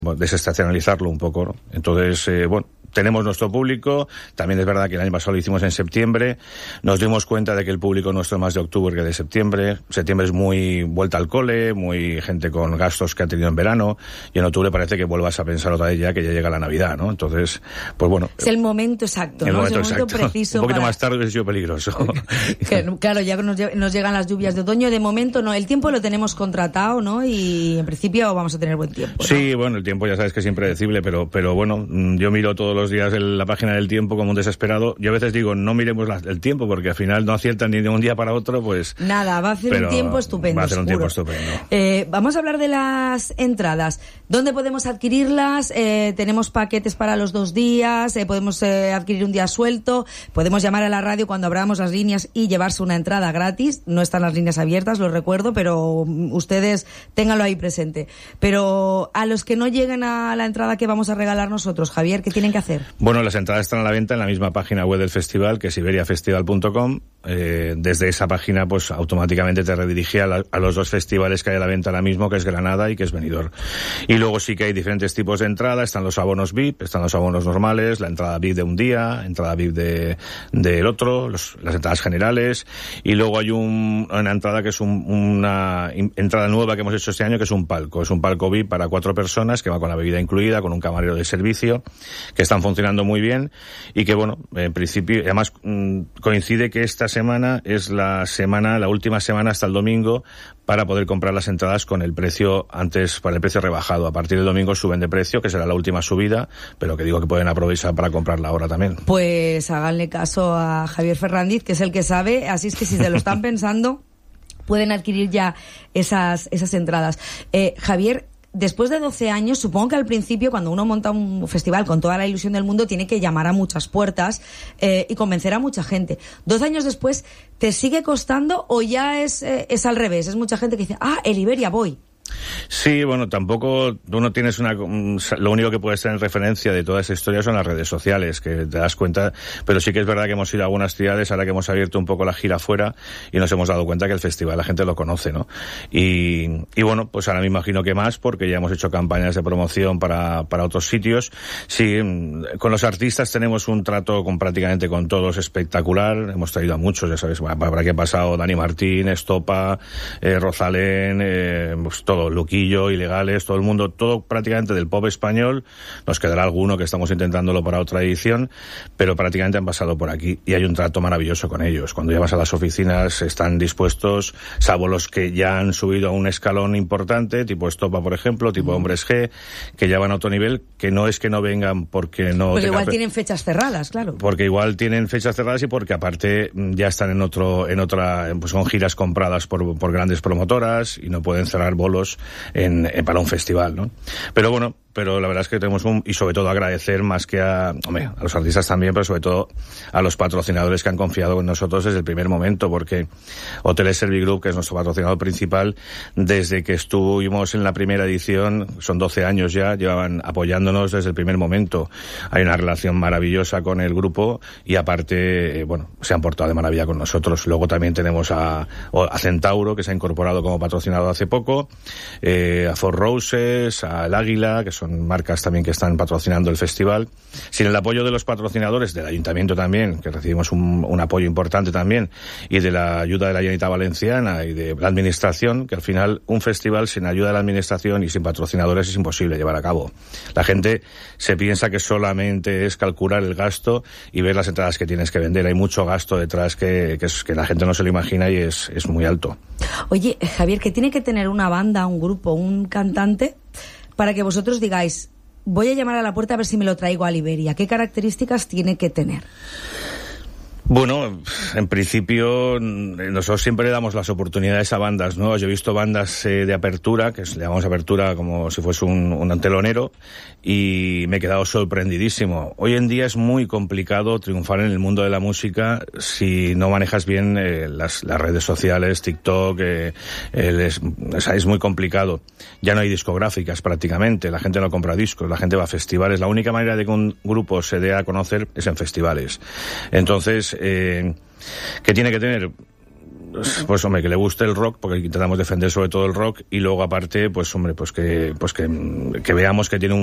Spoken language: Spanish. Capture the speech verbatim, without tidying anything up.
desestacionalizarlo un poco, ¿no? Entonces, eh, bueno, tenemos nuestro público. También es verdad que el año pasado lo hicimos en septiembre. Nos dimos cuenta de que el público nuestro es más de octubre que de septiembre. Septiembre es muy vuelta al cole, muy gente con gastos que ha tenido en verano. Y en octubre parece que vuelvas a pensar otra vez ya que ya llega la Navidad, ¿no? Entonces, pues bueno. Es el momento exacto, el ¿no? Momento es el momento exacto. preciso. Un poquito para... más tarde es yo peligroso. que, claro, ya nos, nos llegan las lluvias de otoño. De momento no, el tiempo lo tenemos contratado, ¿no? Y en principio vamos a tener buen tiempo, ¿no? Sí, bueno, el tiempo ya sabes que es impredecible, pero, pero bueno, yo miro todos los días el, la página del tiempo como un desesperado. Yo a veces digo, no miremos la, el tiempo, porque al final no aciertan ni de un día para otro, pues... Nada, va a hacer un tiempo estupendo, Va a hacer un seguro. tiempo estupendo. Eh, vamos a hablar de las entradas. ¿Dónde podemos adquirirlas? Eh, tenemos paquetes para los dos días, eh, podemos eh, adquirir un día suelto, podemos llamar a la radio cuando abramos las líneas y llevarse una entrada gratis. No están las líneas abiertas, lo recuerdo, pero ustedes ténganlo ahí presente. Pero a los que no lleguen a la entrada que vamos a regalar nosotros, Javier, ¿qué tienen que hacer? Bueno, las entradas están a la venta en la misma página web del festival, que es iberia festival punto com. Eh, desde esa página, pues automáticamente te redirige a, la, a los dos festivales que hay a la venta ahora mismo, que es Granada y que es Benidorm. Y luego sí que hay diferentes tipos de entrada. Están los abonos V I P, están los abonos normales, la entrada V I P de un día, entrada V I P de del otro, los, las entradas generales. Y luego hay un, una entrada que es un, una in, entrada nueva que hemos hecho este año, que es un palco. Es un palco V I P para cuatro personas, que va con la bebida incluida, con un camarero de servicio, que están funcionando muy bien y que, bueno, en principio, además mmm, coincide que esta semana es la semana, la última semana hasta el domingo para poder comprar las entradas con el precio antes, para el precio rebajado. A partir del domingo suben de precio, que será la última subida, pero que digo que pueden aprovechar para comprarla ahora también. Pues háganle caso a Javier Ferrandiz, que es el que sabe, así es que si se lo están pensando, pueden adquirir ya esas, esas entradas. Eh, Javier, después de doce años, supongo que al principio, cuando uno monta un festival con toda la ilusión del mundo, tiene que llamar a muchas puertas eh, y convencer a mucha gente. doce años después, ¿te sigue costando o ya es, eh, es al revés? Es mucha gente que dice, ah, el Iberia voy. Sí, bueno, tampoco tú no tienes una... Lo único que puedes tener referencia de toda esa historia son las redes sociales, que te das cuenta, pero sí que es verdad que hemos ido a algunas ciudades, ahora que hemos abierto un poco la gira afuera, y nos hemos dado cuenta que el festival la gente lo conoce, ¿no? Y, y bueno, pues ahora me imagino que más, porque ya hemos hecho campañas de promoción para, para otros sitios. Sí, con los artistas tenemos un trato con prácticamente con todos espectacular, hemos traído a muchos, ya sabes, habrá que ha pasado Dani Martín, Estopa, eh, Rosalén, eh, pues todo, Luquillo, Ilegales, todo el mundo, todo prácticamente del pop español. Nos quedará alguno que estamos intentándolo para otra edición, pero prácticamente han pasado por aquí y hay un trato maravilloso con ellos. Cuando llevas a las oficinas están dispuestos, salvo los que ya han subido a un escalón importante, tipo Estopa, por ejemplo, tipo Hombres G, que ya van a otro nivel, que no es que no vengan porque no... Porque igual pe- tienen fechas cerradas, claro. Porque igual tienen fechas cerradas y porque aparte ya están en otro, en otra, pues son giras compradas por, por grandes promotoras y no pueden cerrar bolos En, en, para un festival, ¿no? Pero bueno, pero la verdad es que tenemos un, y sobre todo agradecer más que a, hombre, a los artistas también, pero sobre todo a los patrocinadores que han confiado en nosotros desde el primer momento, porque Hoteles Servigroup, que es nuestro patrocinador principal, desde que estuvimos en la primera edición, son doce años ya, llevaban apoyándonos desde el primer momento. Hay una relación maravillosa con el grupo y aparte, eh, bueno, se han portado de maravilla con nosotros. Luego también tenemos a, a Centauro, que se ha incorporado como patrocinador hace poco, eh, a Four Roses, a El Águila, que son marcas también que están patrocinando el festival. Sin el apoyo de los patrocinadores, del Ayuntamiento también, que recibimos un, un apoyo importante también, y de la ayuda de la Generalitat Valenciana y de la Administración, que al final un festival sin ayuda de la Administración y sin patrocinadores es imposible llevar a cabo. La gente se piensa que solamente es calcular el gasto y ver las entradas que tienes que vender. Hay mucho gasto detrás que, que, es, que la gente no se lo imagina y es, es muy alto. Oye, Javier, ¿qué tiene que tener una banda, un grupo, un cantante para que vosotros digáis, voy a llamar a la puerta a ver si me lo traigo a Iberia? ¿Qué características tiene que tener? Bueno, en principio nosotros siempre le damos las oportunidades a bandas, ¿no? Yo he visto bandas eh, de apertura, que le llamamos apertura como si fuese un, un telonero, y me he quedado sorprendidísimo. Hoy en día es muy complicado triunfar en el mundo de la música si no manejas bien eh, las, las redes sociales, TikTok, eh, el, es, o sea, es muy complicado. Ya no hay discográficas prácticamente, la gente no compra discos, la gente va a festivales. La única manera de que un grupo se dé a conocer es en festivales. Entonces, eh, ¿qué tiene que tener? pues hombre, que le guste el rock, porque intentamos defender sobre todo el rock, y luego aparte, pues hombre, pues que, pues que, que veamos que tiene un